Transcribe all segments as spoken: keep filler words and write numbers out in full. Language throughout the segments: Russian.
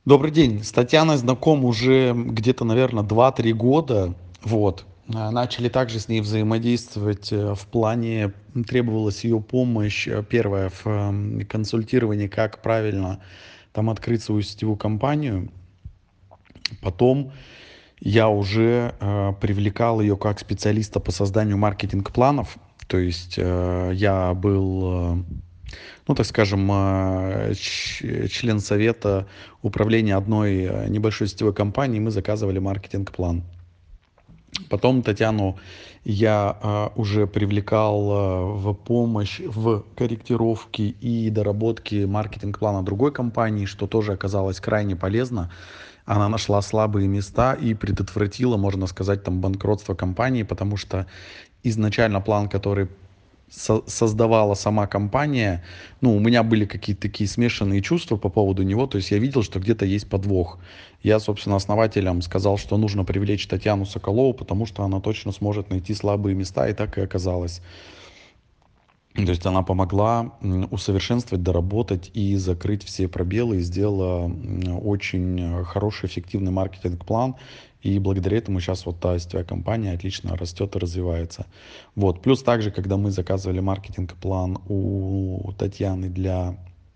Добрый день. С Татьяной знаком уже где-то, наверное, два-три года. Вот. А, Начали также с ней взаимодействовать э, в плане, м, требовалась ее помощь, э, первое, в эм, консультировании, как правильно там открыть свою сетевую компанию. Потом я уже э, привлекал ее как специалиста по созданию маркетинг-планов. То есть э, я был, э, ну, так скажем, э, ч- член совета управления одной э, небольшой сетевой компании, мы заказывали маркетинг-план. Потом Татьяну я а, уже привлекал а, в помощь в корректировке и доработке маркетинг-плана другой компании, что тоже оказалось крайне полезно. Она нашла слабые места и предотвратила, можно сказать, там банкротство компании, потому что изначально план, который со- создавала сама компания, ну, у меня были какие-то такие смешанные чувства по поводу него, то есть я видел, что где-то есть подвох. Я, собственно, основателям сказал, что нужно привлечь Татьяну Соколову, потому что она точно сможет найти слабые места, и так и оказалось. То есть она помогла м, усовершенствовать, доработать и закрыть все пробелы, и сделала м, очень э, хороший, эффективный маркетинг-план. И благодаря этому сейчас вот та сетевая компания отлично растет и развивается. Вот. Плюс также, когда мы заказывали маркетинг-план у Татьяны для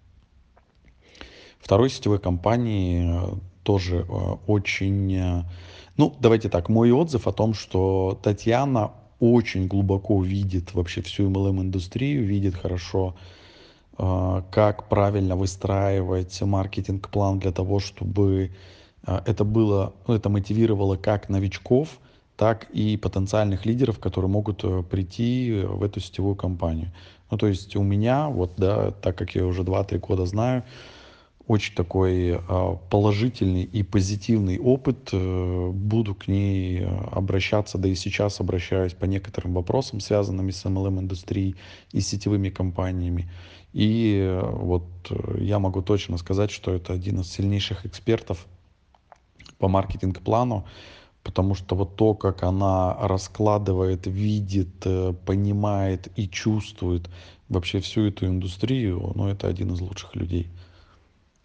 второй сетевой компании, э, тоже э, очень... э, Ну, давайте так, мой отзыв о том, что Татьяна очень глубоко видит вообще всю эм эл эм-индустрию, видит хорошо, а, как правильно выстраивать маркетинг-план для того, чтобы а, это было, ну, это мотивировало как новичков, так и потенциальных лидеров, которые могут э, прийти в эту сетевую компанию. Ну, то есть у меня, вот, да, так как я уже два-три года знаю, очень такой а, положительный и позитивный опыт. э, Буду к ней э, обращаться, да и сейчас обращаюсь по некоторым вопросам, связанным с эм эл эм-индустрией и сетевыми компаниями. И э, вот э, я могу точно сказать, что это один из сильнейших экспертов по маркетинг-плану, потому что вот то, как она раскладывает, видит, э, понимает и чувствует вообще всю эту индустрию, ну, это один из лучших людей.